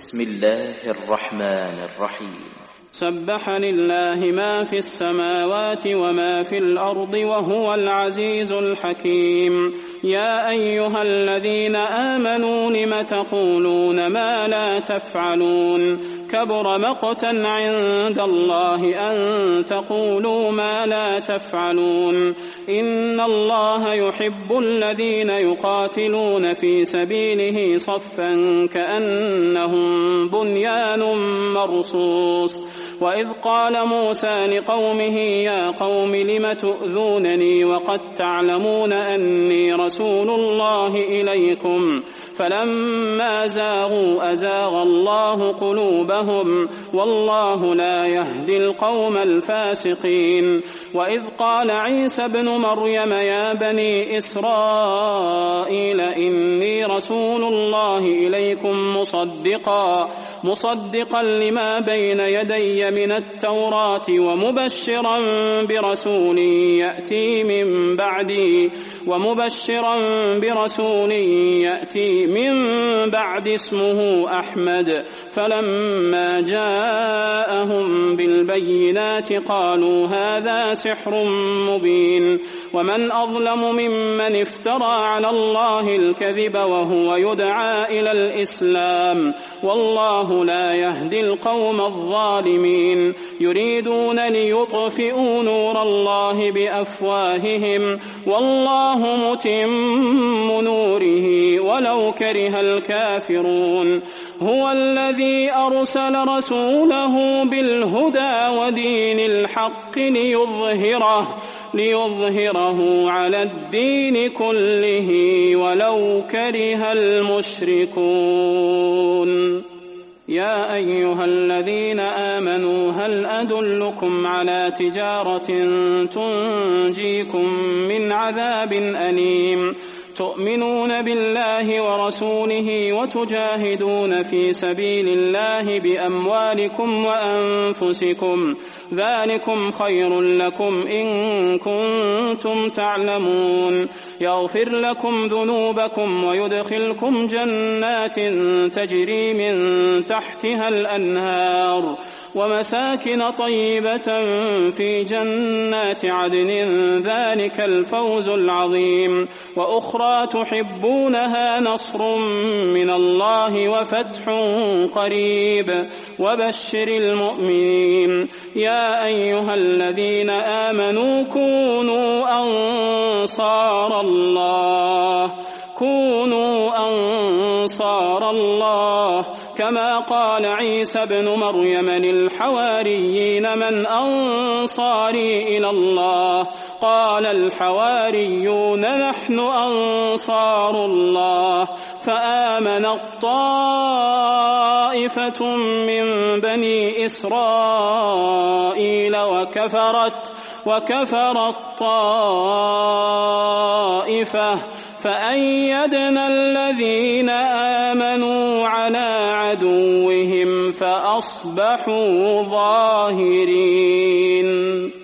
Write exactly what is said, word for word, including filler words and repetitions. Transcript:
بسم الله الرحمن الرحيم سبح لله ما في السماوات وما في الأرض وهو العزيز الحكيم. يا أيها الذين آمنوا لم تقولون ما لا تفعلون كبر مقتا عند الله أن تقولوا ما لا تفعلون. إن الله يحب الذين يقاتلون في سبيله صفا كأنهم بنيان مرصوص. وإذ قال موسى لقومه يا قوم لم تؤذونني وقد تعلمون أني رسول الله إليكم فلما زاغوا أزاغ الله قلوبهم والله لا يهدي القوم الفاسقين. وإذ قال عيسى ابن مريم يا بني إسرائيل إني رسول الله إليكم مصدقا مصدقا لما بين يدي من التوراة ومبشرا برسول يأتي من بعدي ومبشرا برسول يأتي من بعد اسمه أحمد. فلما جاءهم بالبينات قالوا هذا سحر مبين. ومن أظلم ممن افترى على الله الكذب وهو يدعى إلى الإسلام والله لا يهدي القوم الظالمين. يريدون ليطفئوا نور الله بأفواههم والله متم نوره ولو كره الكافرون. هو الذي أرسل رسوله بالهدى ودين الحق ليظهره ليظهره على الدين كله ولو كره المشركون. يا أيها الذين آمنوا هل أدلكم على تجارة تنجيكم من عذاب أليم تؤمنون بالله ورسوله وتجاهدون في سبيل الله بأموالكم وأنفسكم ذلكم خير لكم إن كنتم تعلمون. يغفر لكم ذنوبكم ويدخلكم جنات تجري من تحتها الأنهار ومساكن طيبة في جنات عدن ذلك الفوز العظيم. وأخرى تحبونها نصر من الله وفتح قريب وبشر المؤمنين. يا أيها الذين آمنوا كونوا أنصار الله كونوا أنصار الله كما قال عيسى ابن مريم للحواريين من أنصاري إلى الله قال الحواريون نحن أنصار الله. فآمن الطائفة من بني إسرائيل وكفرت وكفرت طائفة فأيدنا الذين آمنوا على عدوهم فأصبحوا ظاهرين.